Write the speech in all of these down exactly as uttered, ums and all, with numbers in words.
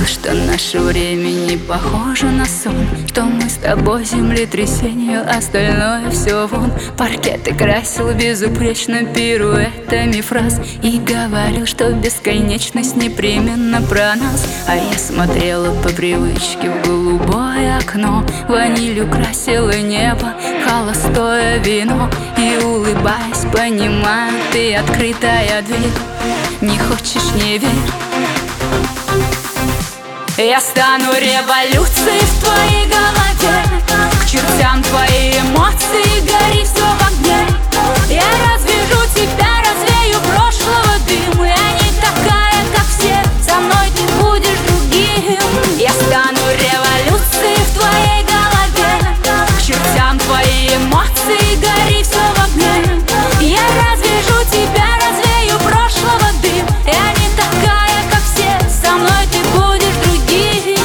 что наше время не похоже на сон, что мы с тобой землетрясение, остальное все вон. Паркеты красил безупречно пируэтами фраз и говорил, что бесконечность непременно про нас. А я смотрела по привычке в голубое окно, ванилью красила небо, холостое вино. И улыбаясь, понимаю, ты открытая дверь. Не хочешь — не верь. Я стану революцией в твоей голове, к чертям твои эмоции, гори все в огне. Я развяжу тебя, развею прошлого дым. Я не такая, как все, со мной ты будешь другим. Я стану революцией в твоей голове, к чертям твои эмоции, гори все в огне. Я развяжу тебя, развею прошлого дым. Я не такая, как все, со мной ты будешь другим.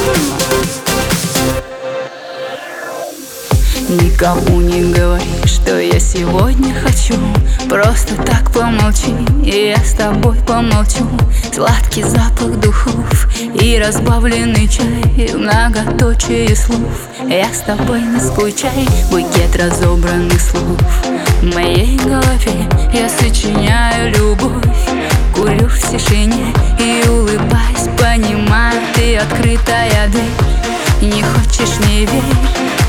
Никому не говори, что я сегодня хочу. Просто так помолчи, и я с тобой помолчу. Сладкий запах духов и разбавленный чай, многоточие слов. Я с тобой не скучай, букет разобранных слов. В моей голове я сочиняю любовь, курю в тишине и улыбаясь, понимаю, ты открытая дверь. Не хочешь — не верь.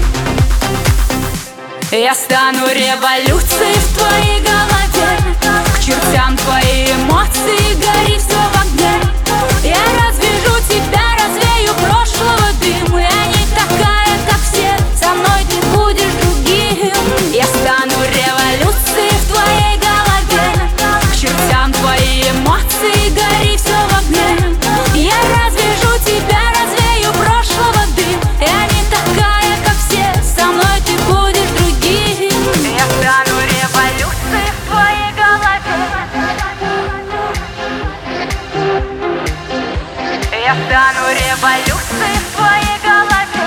Я стану революцией в твоей голове, к чертям твои эмоции, гори все в огне. Я развяжу тебя, развею прошлого дым. Я не такая, как все, со мной ты будешь другим. Я стану революцией в твоей голове, к чертям твои эмоции, гори все в огне. Я развяжу тебя, развею прошлого дым. Я не такая, как все, со мной ты будешь другим. Я стану революцией в твоей голове. Я стану революцией в твоей голове.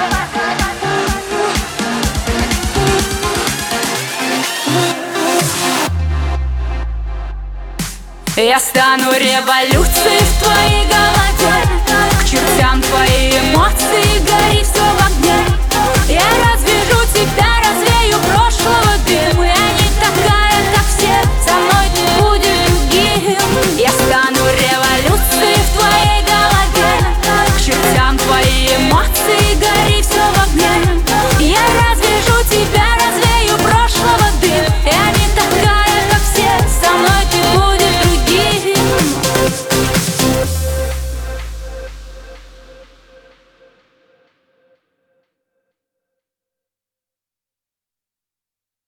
Я стану революцией в твоей голове.